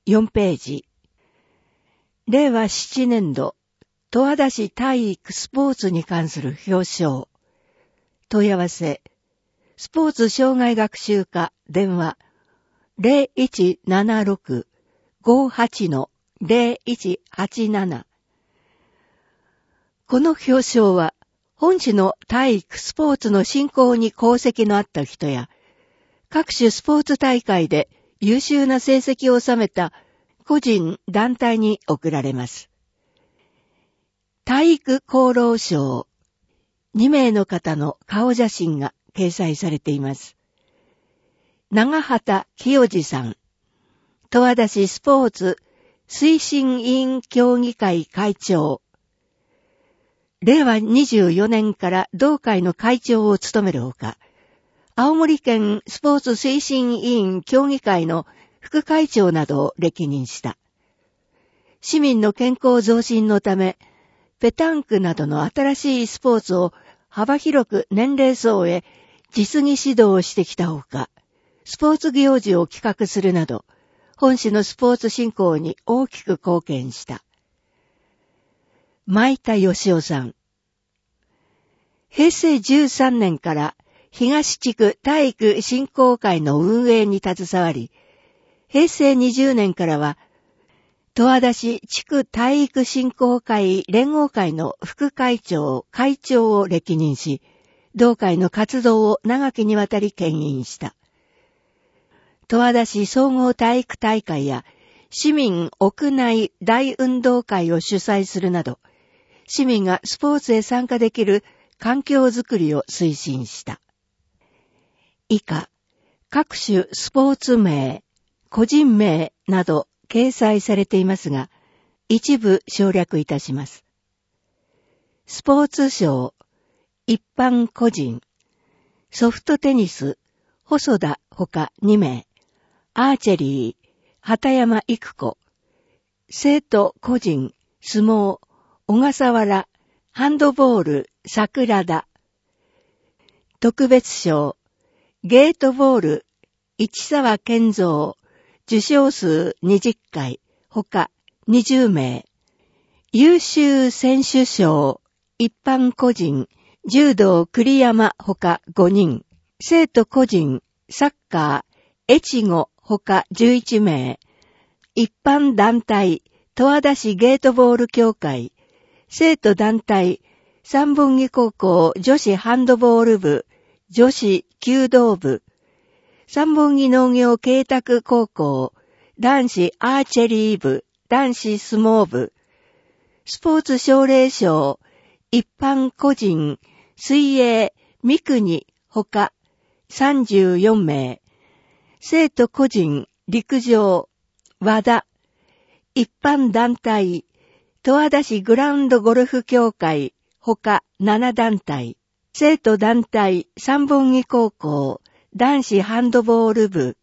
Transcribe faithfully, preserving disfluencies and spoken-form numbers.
よんページ。れいわななねん度、十和田市体育スポーツに関する表彰。問い合わせ。スポーツ障害学習課電話 ゼロいちななろく ごはち ゼロいちはちなな。この表彰は、本市の体育スポーツの振興に功績のあった人や、各種スポーツ大会で優秀な成績を収めた個人、団体に贈られます。体育功労賞。にめいの方の顔写真が掲載されています。長畑清治さん。十和田市スポーツ推進委員協議会会長。れいわにじゅうよねんから同会の会長を務めるほか、青森県スポーツ推進委員協議会の副会長などを歴任した。市民の健康増進のため、ペタンクなどの新しいスポーツを幅広く年齢層へ実技指導をしてきたほか、スポーツ行事を企画するなど、本市のスポーツ振興に大きく貢献した。前田義夫さん。へいせいじゅうさんねんから東地区体育振興会の運営に携わり、へいせいにじゅうねんからは、十和田市地区体育振興会連合会の副会長、会長を歴任し、同会の活動を長きにわたり牽引した。十和田市総合体育大会や市民屋内大運動会を主催するなど、市民がスポーツへ参加できる環境づくりを推進した。以下、各種スポーツ名、個人名など掲載されていますが、一部省略いたします。スポーツ賞、一般個人、ソフトテニス、細田ほかにめい、アーチェリー、畑山育子、生徒個人、相撲、小笠原、ハンドボール、桜田。特別賞、ゲートボール、市沢健三、受賞数にじゅっかい、他にじゅうめい。優秀選手賞、一般個人、柔道栗山他ごにん。生徒個人、サッカー、越後他じゅういちめい。一般団体、十和田市ゲートボール協会。生徒団体、三本木高校女子ハンドボール部、女子弓道部。三本木農業慶卓高校、男子アーチェリー部、男子相撲部。スポーツ奨励賞、一般個人、水泳、三国、他、さんじゅうよんめい。生徒個人、陸上、和田。一般団体、十和田市グラウンドゴルフ協会、他ななだんたい。生徒団体、三本木高校、男子ハンドボール部、